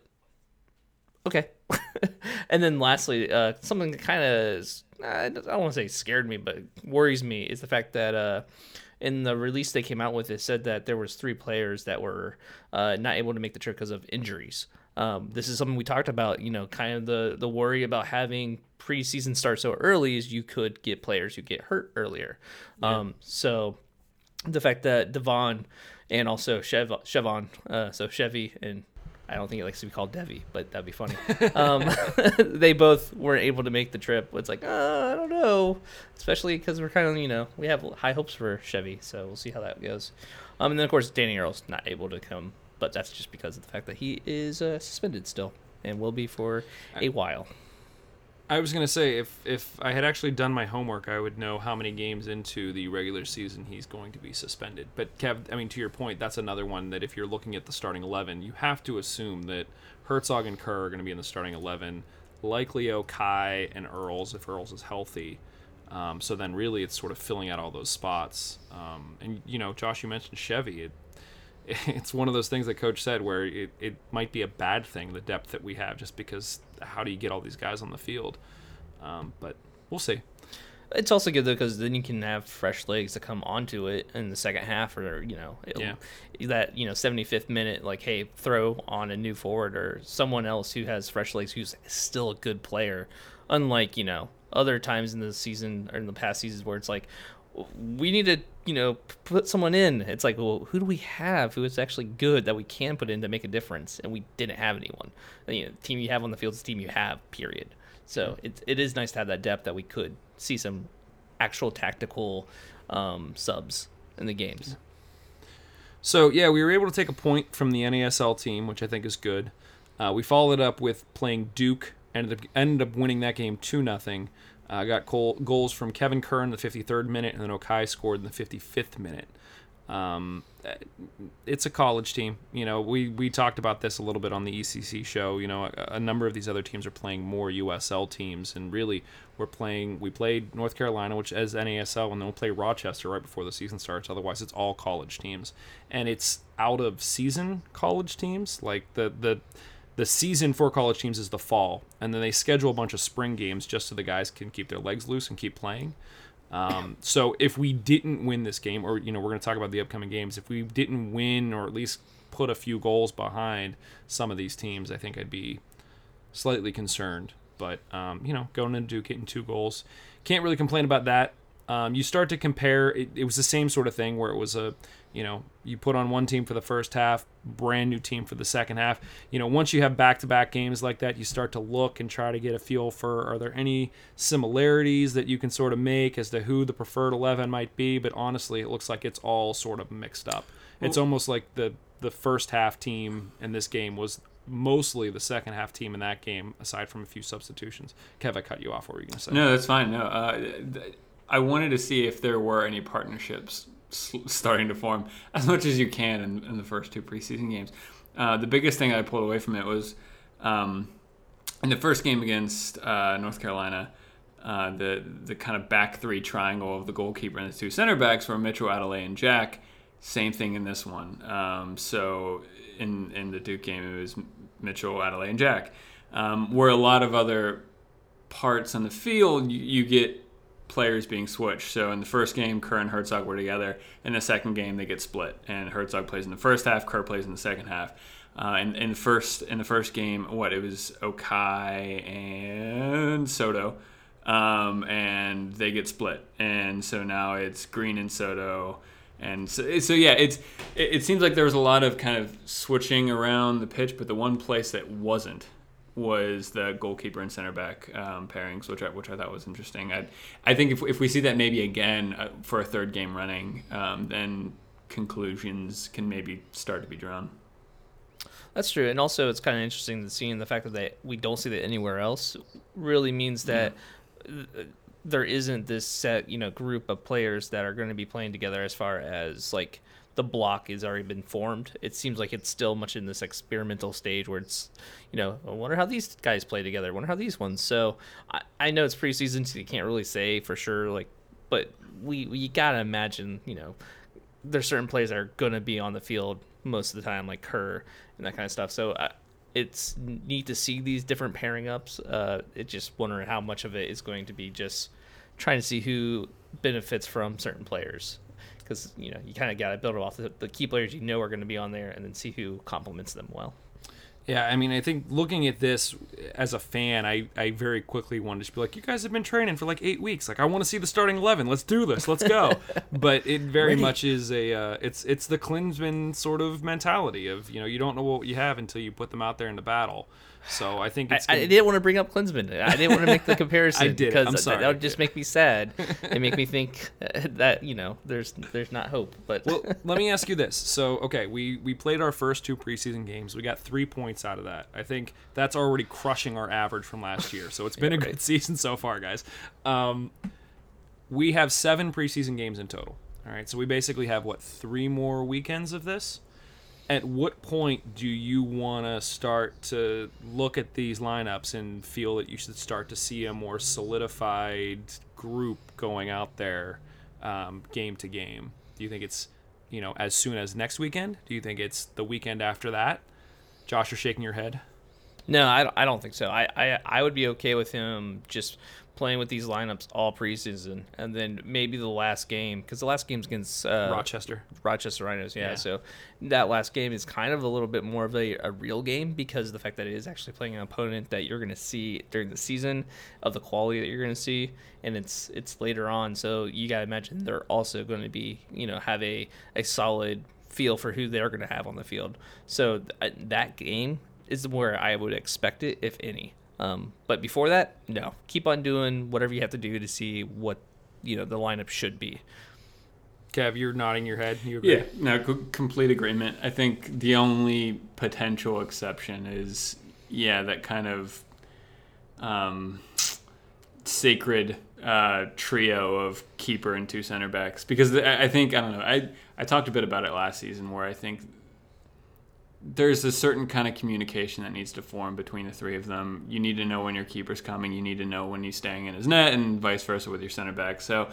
okay. And then lastly, uh, something that kind of I don't want to say scared me, but worries me is the fact that uh, in the release they came out with, it said that there was three players that were uh, not able to make the trip because of injuries. Um, this is something we talked about, you know, kind of the, the worry about having preseason start so early is you could get players who get hurt earlier. Yeah. Um, so the fact that Devon and also Chev- Chevon, uh, so Chevy, and I don't think it likes to be called Devi, but that'd be funny. Um, they both weren't able to make the trip. It's like, uh, I don't know, especially because we're kind of, you know, we have high hopes for Chevy, so we'll see how that goes. Um, and then, of course, Danny Earl's not able to come, but that's just because of the fact that he is uh, suspended still and will be for a while. I was gonna say if if I had actually done my homework, I would know how many games into the regular season he's going to be suspended. But Kev, I mean, to your point, that's another one that if you're looking at the starting eleven, you have to assume that Herzog and Kerr are going to be in the starting eleven, likely Okai and Earls if Earls is healthy. Um, so then really it's sort of filling out all those spots. Um, and you know, Josh, you mentioned Chevy. It, it's one of those things that Coach said where it, it might be a bad thing, the depth that we have, just because how do you get all these guys on the field? Um, but we'll see. It's also good, though, because then you can have fresh legs to come onto it in the second half, or, you know, yeah. that, you know, seventy-fifth minute, like, hey, throw on a new forward or someone else who has fresh legs who's still a good player. Unlike, you know, other times in the season or in the past seasons where it's like, we need to, you know, put someone in. It's like, well, who do we have who is actually good that we can put in to make a difference? And we didn't have anyone. You know, the team you have on the field is the team you have, period. So it it is nice to have that depth that we could see some actual tactical um, subs in the games. So, yeah, we were able to take a point from the N A S L team, which I think is good. Uh, we followed it up with playing Duke, ended up, ended up winning that game two nothing. I uh, got goal, goals from Kevin Kerr in the fifty-third minute, and then Okai scored in the fifty-fifth minute. Um, it's a college team. You know, we, we talked about this a little bit on the E C C show. You know, a, a number of these other teams are playing more U S L teams, and really we're playing. We played North Carolina, which is N A S L, and then we'll play Rochester right before the season starts. Otherwise, it's all college teams, and it's out of season college teams. Like the the. The season for college teams is the fall, and then they schedule a bunch of spring games just so the guys can keep their legs loose and keep playing. Um, so if we didn't win this game, or, you know, we're going to talk about the upcoming games, if we didn't win or at least put a few goals behind some of these teams, I think I'd be slightly concerned. But, um, you know, going into Duke, getting two goals, can't really complain about that. Um, you start to compare, it, it was the same sort of thing where it was a, you know, you put on one team for the first half, brand new team for the second half. You know, once you have back-to-back games like that, you start to look and try to get a feel for, are there any similarities that you can sort of make as to who the preferred eleven might be? But honestly, it looks like it's all sort of mixed up. It's almost like the, the first half team in this game was mostly the second half team in that game, aside from a few substitutions. Kev, I cut you off. What were you going to say? No, that's fine. No, uh, th- I wanted to see if there were any partnerships starting to form as much as you can in, in the first two preseason games. Uh, the biggest thing I pulled away from it was um, in the first game against uh, North Carolina, uh, the the kind of back three triangle of the goalkeeper and the two center backs were Mitchell, Adelaide, and Jack. Same thing in this one. Um, so in in the Duke game, it was Mitchell, Adelaide, and Jack. Um, where a lot of other parts on the field, you, you get players being switched. So in the first game, Kerr and Herzog were together. In the second game, they get split, and Herzog plays in the first half, Kerr plays in the second half. Uh, in, in the first in the first game, what it was Okai and Soto, um, and they get split, and so now it's Green and Soto, and so, so yeah, it's it, it seems like there was a lot of kind of switching around the pitch, but the one place that wasn't was the goalkeeper and center back um, pairings, which I, which I thought was interesting. I I think if if we see that maybe again uh, for a third game running, um, then conclusions can maybe start to be drawn. That's true, and also it's kind of interesting to see the fact that they, we don't see that anywhere else really means that yeah. there isn't this set, you know, group of players that are going to be playing together as far as like the block has already been formed. It seems like it's still much in this experimental stage where it's, you know, I wonder how these guys play together. I wonder how these ones. So I, I know it's preseason, so you can't really say for sure, like, but we, we gotta imagine, you know, there's certain players that are going to be on the field most of the time, like Kerr and that kind of stuff. So I, it's neat to see these different pairing ups. Uh, it's just wondering how much of it is going to be just trying to see who benefits from certain players. Because, you know, you kind of got to build it off the, the key players you know are going to be on there and then see who complements them well. Yeah, I mean, I think looking at this as a fan, I, I very quickly wanted to just be like, you guys have been training for like eight weeks. Like, I want to see the starting eleven. Let's do this. Let's go. But it very Ready. much is a, uh, it's it's the Klinsmann sort of mentality of, you know, you don't know what you have until you put them out there in the battle. So I think it's I, I didn't want to bring up Klinsmann. I didn't want to make the comparison. I did. Because I'm sorry. That would just make me sad and make me think that, you know, there's there's not hope. But well, let me ask you this. So, okay, we, we played our first two preseason games. We got three points points out of that. I think that's already crushing our average from last year. So it's been Yeah, a right. good season so far, guys. Um, we have seven preseason games in total. All right, so we basically have, what, three more weekends of this? At what point do you want to start to look at these lineups and feel that you should start to see a more solidified group going out there um, game to game? Do you think it's, you know, as soon as next weekend? Do you think it's the weekend after that? Josh, you're shaking your head. No, I don't, I don't think so. I, I, I would be okay with him just playing with these lineups all preseason, and then maybe the last game, because the last game's against uh, Rochester. Rochester Rhinos, yeah, Yeah. So that last game is kind of a little bit more of a, a real game because of the fact that it is actually playing an opponent that you're going to see during the season, of the quality that you're going to see, and it's it's later on. So you got to imagine they're also going to be, you know, have a, a solid feel for who they're going to have on the field. So th- that game is where I would expect it, if any. Um, but before that, no. Keep on doing whatever you have to do to see what, you know, the lineup should be. Kev, you're nodding your head. You agree? Yeah, no, c- complete agreement. I think the only potential exception is, yeah, that kind of um, sacred uh, trio of keeper and two center backs. Because the, I I think, I don't know, I, I talked a bit about it last season where I think there's a certain kind of communication that needs to form between the three of them. You need to know when your keeper's coming. You need to know when he's staying in his net, and vice versa with your center back. So,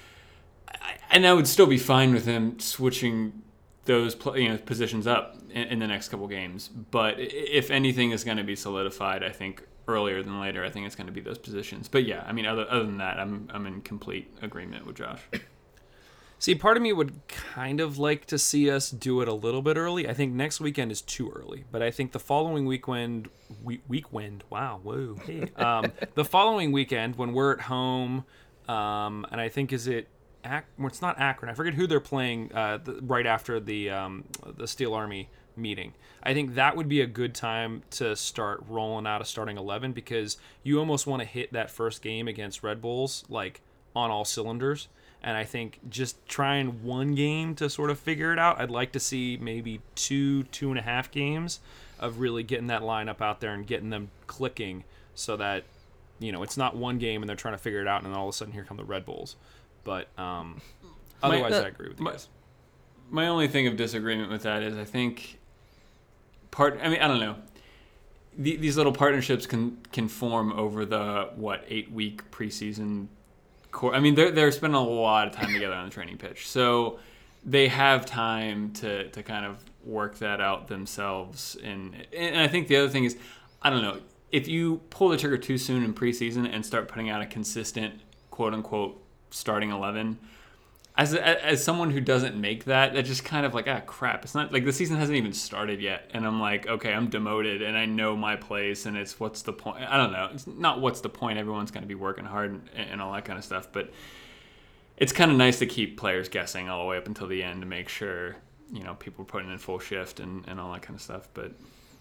I, and I would still be fine with him switching those you know positions up in, in the next couple games. But if anything is going to be solidified, I think earlier than later, I think it's going to be those positions. But yeah, I mean, other other than that, I'm I'm in complete agreement with Josh. See, part of me would kind of like to see us do it a little bit early. I think next weekend is too early, but I think the following weekend, week, weekend, wow, whoa, hey, um, the following weekend when we're at home, um, and I think is it, Ac- well, it's not Akron. I forget who they're playing uh, the, right after the um, the Steel Army meeting. I think that would be a good time to start rolling out a starting eleven because you almost want to hit that first game against Red Bulls like on all cylinders. And I think just trying one game to sort of figure it out, I'd like to see maybe two, two and a half games of really getting that lineup out there and getting them clicking so that, you know, it's not one game and they're trying to figure it out and then all of a sudden here come the Red Bulls. But um, otherwise, My- I agree with you my- guys. My only thing of disagreement with that is I think part. I mean, I don't know. The, these little partnerships can can form over the what eight week preseason. Core. I mean, they're they're spending a lot of time together on the training pitch, so they have time to to kind of work that out themselves. And and I think the other thing is, I don't know, if you pull the trigger too soon in preseason and start putting out a consistent quote unquote starting eleven. As a, as someone who doesn't make that, that just kind of like, ah, crap. It's not like the season hasn't even started yet. And I'm like, okay, I'm demoted and I know my place and it's what's the point? I don't know. It's not what's the point. Everyone's going to be working hard and, and all that kind of stuff. But it's kind of nice to keep players guessing all the way up until the end to make sure, you know, people are putting in full shift and, and all that kind of stuff. But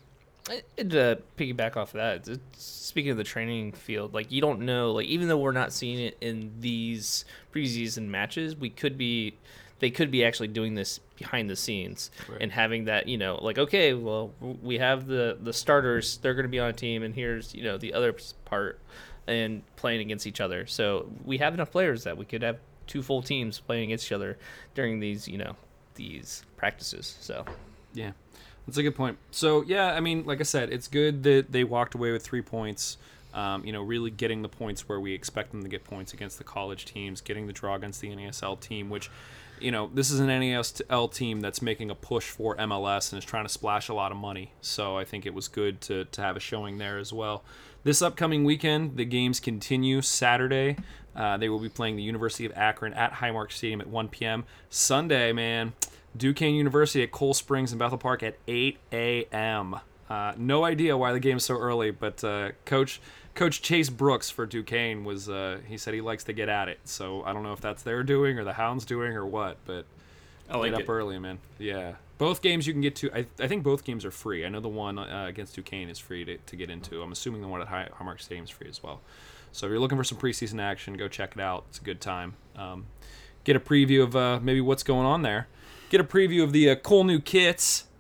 And to piggyback off of that, it's- speaking of the training field, like you don't know, like even though we're not seeing it in these preseason matches, we could be, they could be actually doing this behind the scenes Right. and having that, you know, like okay, well we have the the starters, they're going to be on a team, and here's you know the other part, and playing against each other. So we have enough players that we could have two full teams playing against each other during these, you know, these practices. So. Yeah, that's a good point. So, yeah, I mean, like I said, it's good that they walked away with three points, um, you know, really getting the points where we expect them to get points against the college teams, getting the draw against the N A S L team, which, you know, this is an N A S L team that's making a push for M L S and is trying to splash a lot of money. So I think it was good to, to have a showing there as well. This upcoming weekend, the games continue. Saturday, uh, they will be playing the University of Akron at Highmark Stadium at one p.m. Sunday, man, Duquesne University at Coal Springs in Bethel Park at eight a.m. Uh, no idea why the game's so early, but uh, Coach Coach Chase Brooks for Duquesne was uh, he said he likes to get at it. So I don't know if that's their doing or the Hounds doing or what, but I like get it. up early, man. Yeah, both games you can get to. I, I think both games are free. I know the one uh, against Duquesne is free to, to get into. I'm assuming the one at High, Highmark Stadium is free as well. So if you're looking for some preseason action, go check it out. It's a good time. Um, get a preview of uh, maybe what's going on there. Get a preview of the uh, cool new kits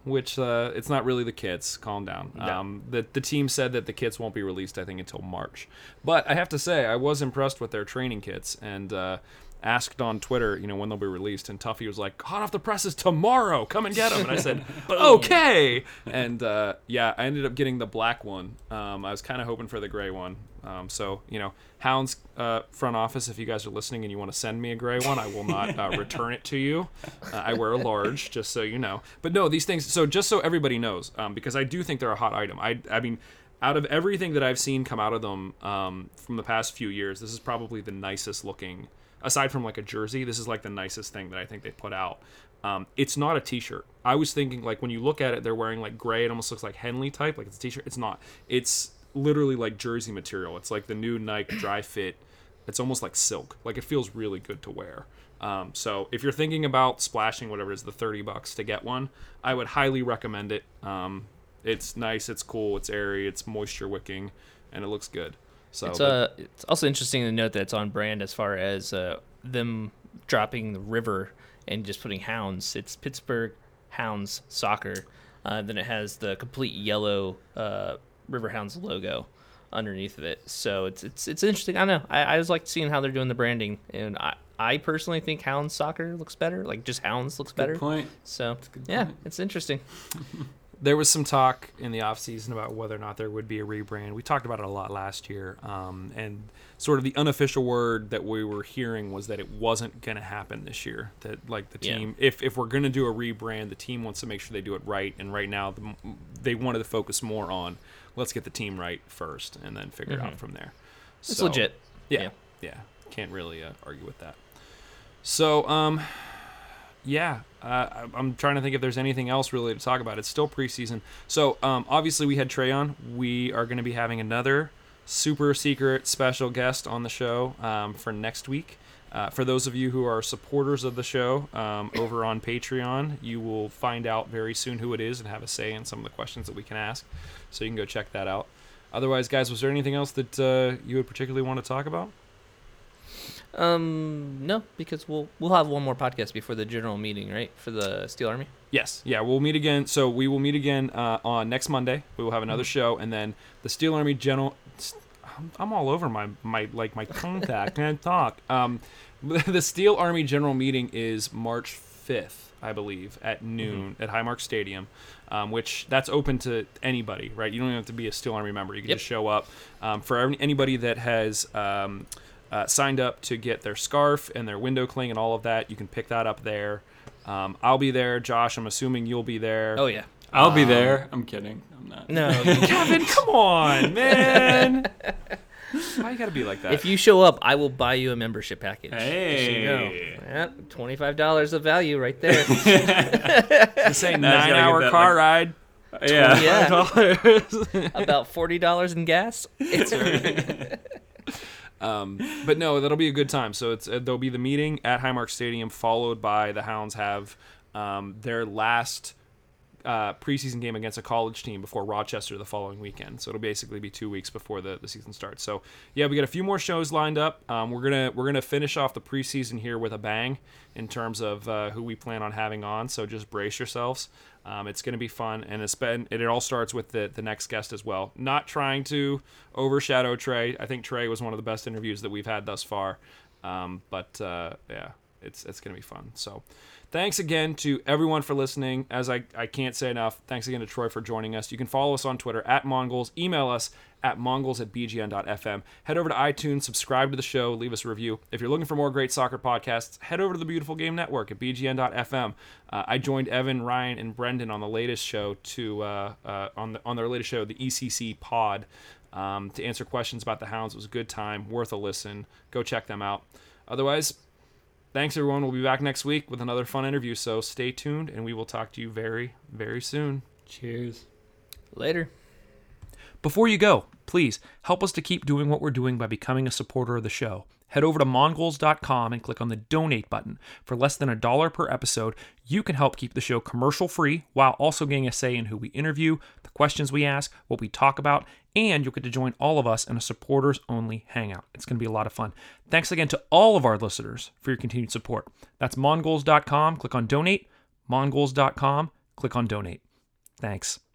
which uh, it's not really the kits. Calm down. No. Um, the the team said that the kits won't be released, I think, until March. But I have to say, I was impressed with their training kits, and uh, asked on Twitter, you know, when they'll be released, and Tuffy was like, "Hot off the presses tomorrow. Come and get them." And I said, "Okay." And uh, yeah, I ended up getting the black one. Um, I was kind of hoping for the gray one. Um, so, you know, Hounds uh, front office, if you guys are listening and you want to send me a gray one, I will not uh, return it to you. Uh, I wear a large, just so you know. But no, these things, so just so everybody knows, um, because I do think they're a hot item. I, I mean, out of everything that I've seen come out of them um, from the past few years, this is probably the nicest looking, aside from like a jersey, this is like the nicest thing that I think they put out. Um, it's not a t-shirt. I was thinking, like, when you look at it, they're wearing like gray. It almost looks like Henley type, like it's a t-shirt. It's not. It's literally like jersey material. It's like the new Nike Dry Fit. It's almost like silk. Like, it feels really good to wear. Um, so if you're thinking about splashing whatever it is, the thirty bucks to get one, I would highly recommend it. Um, it's nice, it's cool, it's airy, it's moisture wicking, and it looks good. So It's but- uh, it's also interesting to note that it's on brand as far as uh, them dropping the river and just putting Hounds. It's Pittsburgh Hounds Soccer. Uh, then it has the complete yellow uh, River Hounds logo underneath of it. So it's it's it's interesting. I don't know. I, I just like seeing how they're doing the branding, and I I personally think Hounds Soccer looks better. Like, just Hounds looks better. Good point. So good yeah, point. it's interesting. There was some talk in the offseason about whether or not there would be a rebrand. We talked about it a lot last year, um, and sort of the unofficial word that we were hearing was that it wasn't going to happen this year. That, like, the Yeah. team, if, if we're going to do a rebrand, the team wants to make sure they do it right, and right now the, they wanted to focus more on, let's get the team right first, and then figure it out from there. It's So, legit. Yeah, yeah, can't really uh, argue with that. So, um... Yeah, uh, I- I'm trying to think if there's anything else really to talk about. It's still preseason. So, um, obviously, we had Trey on. We are going to be having another super secret special guest on the show um, for next week. Uh, for those of you who are supporters of the show um, over on Patreon, you will find out very soon who it is and have a say in some of the questions that we can ask. So you can go check that out. Otherwise, guys, was there anything else that uh, you would particularly want to talk about? Um, no, because we'll we'll have one more podcast before the general meeting, right, for the Steel Army. Yes. Yeah, we'll meet again. So we will meet again uh, on next Monday. We will have another show, and then the Steel Army General. I'm, I'm all over my my like my contact. Can't talk. Um, the Steel Army General Meeting is March fifth, I believe, at noon at Highmark Stadium, um, which that's open to anybody, right? You don't even have to be a Steel Army member. You can Yep. just show up. Um, for every, anybody that has um, uh, signed up to get their scarf and their window cling and all of that, you can pick that up there. Um, I'll be there. Josh, I'm assuming you'll be there. Oh yeah. I'll be there. I'm kidding. I'm not. No, Kevin, come on, man. Why you gotta be like that? if you show up, I will buy you a membership package. Just so you know. Hey. Yep, twenty-five dollars of value right there. This ain't Now you gotta get nine-hour that, car like- ride. Yeah. Yeah, about forty dollars in gas. It's Um, but no, that'll be a good time. So it's uh, there'll be the meeting at Highmark Stadium, followed by the Hounds have um, their last uh, preseason game against a college team before Rochester the following weekend. So it'll basically be two weeks before the, the season starts. So yeah, we got a few more shows lined up. Um, we're gonna we're gonna finish off the preseason here with a bang in terms of uh, who we plan on having on. So just brace yourselves. Um, it's going to be fun, and it's been, it all starts with the, the next guest as well. Not trying to overshadow Trey. I think Trey was one of the best interviews that we've had thus far. Um, but uh, yeah, it's it's going to be fun. So thanks again to everyone for listening. As I, I can't say enough, thanks again to Troy for joining us. You can follow us on Twitter at Mongols. Email us at mongols at b g n dot f m. Head over to iTunes, subscribe to the show, leave us a review. If you're looking for more great soccer podcasts, head over to the Beautiful Game Network at b g n dot f m. Uh, I joined Evan, Ryan, and Brendan on the latest show to uh, uh, on the on their latest show, the E C C Pod, um, to answer questions about the Hounds. It was a good time, worth a listen. Go check them out. Otherwise, thanks everyone. We'll be back next week with another fun interview. So stay tuned, and we will talk to you very, very soon. Cheers. Later. Before you go, please help us to keep doing what we're doing by becoming a supporter of the show. Head over to mongols dot com and click on the donate button. For less than a dollar per episode, you can help keep the show commercial free while also getting a say in who we interview, the questions we ask, what we talk about, and you'll get to join all of us in a supporters only hangout. It's going to be a lot of fun. Thanks again to all of our listeners for your continued support. That's mongols dot com, click on donate, mongols dot com, click on donate. Thanks.